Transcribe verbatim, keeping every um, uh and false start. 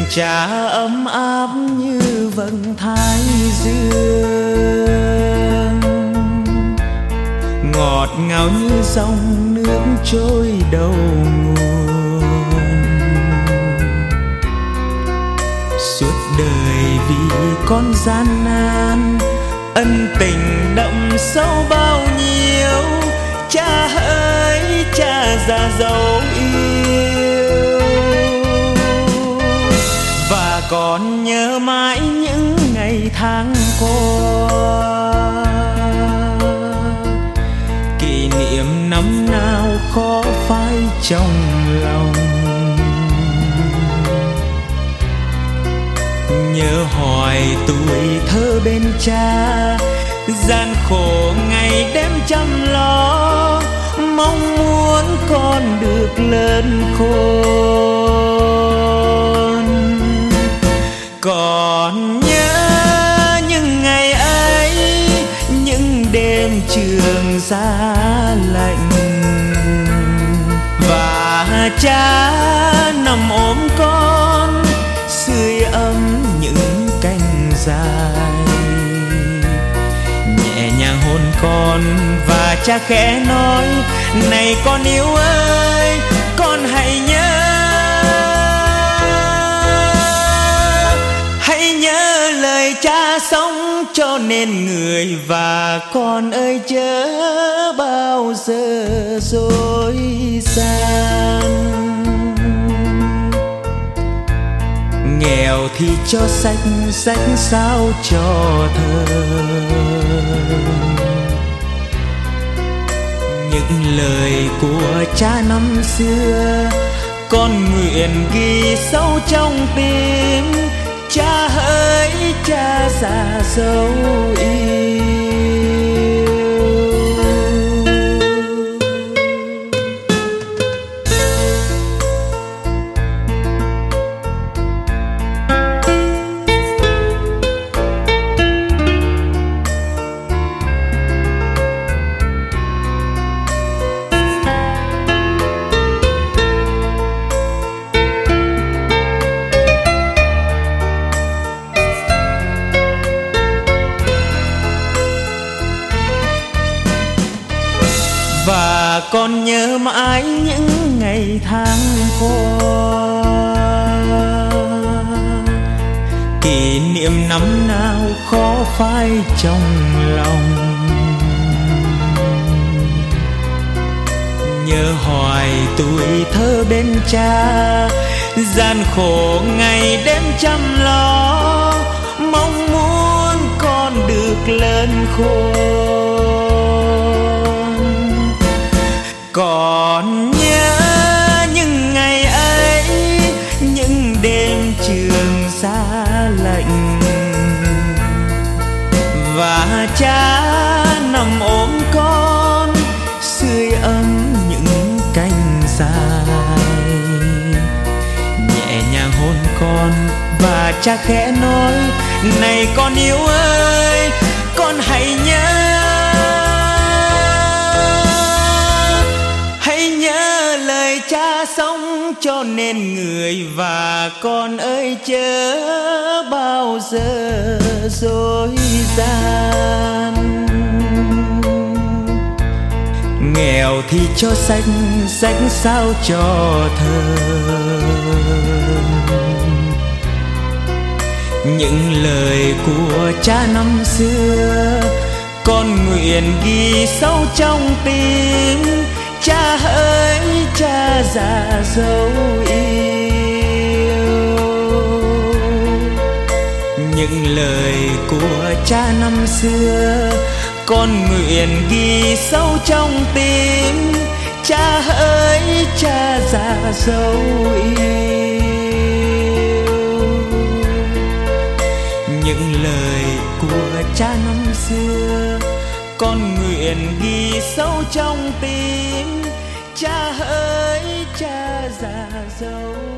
cha ấm áp như vầng thái dương, ngọt ngào như dòng nước trôi đầu nguồn. Suốt đời vì con gian nan, ân tình đậm sâu bao nhiêu. Cha ơi cha già dấu yêu, và còn nhớ mãi những ngày tháng qua. Kỷ niệm năm nào khó phai trong lòng, nhớ hoài tuổi thơ bên cha. Gian khổ ngày đêm chăm lo, mong muốn con được lớn khôn. Còn nhớ những ngày ấy, những đêm trường giá lạnh, và cha nằm ôm con sưởi ấm những cánh dài. Nhẹ nhàng hôn con và cha khẽ nói: này con yêu ơi, con hãy nhớ, hãy nhớ lời cha sống cho nên người. Và con ơi chớ bao giờ dối gian, nghèo thì cho sách, sách sao cho thơ. Những lời của cha năm xưa con nguyện ghi sâu trong tim. Cha ơi cha già dấu yêu. Và con nhớ mãi những ngày tháng qua. Kỷ niệm năm nào khó phai trong lòng, nhớ hoài tuổi thơ bên cha. Gian khổ ngày đêm chăm lo, mong muốn con được lớn khôn. Còn nhớ những ngày ấy, những đêm trường giá lạnh, và cha nằm ôm con sưởi ấm những cánh dài. Nhẹ nhàng hôn con và cha khẽ nói: này con yêu ơi, con hãy nhớ, cha sống cho nên người. Và con ơi chớ bao giờ dối gian, nghèo thì cho sách, sách sao cho thơ. Những lời của cha năm xưa con nguyện ghi sâu trong tim. Cha ơi cha già dấu yêu, những lời của cha năm xưa con nguyện ghi sâu trong tim. Cha ơi cha già dấu yêu, những lời của cha năm xưa con nguyện ghi sâu trong tim. Cha ơi cha già dấu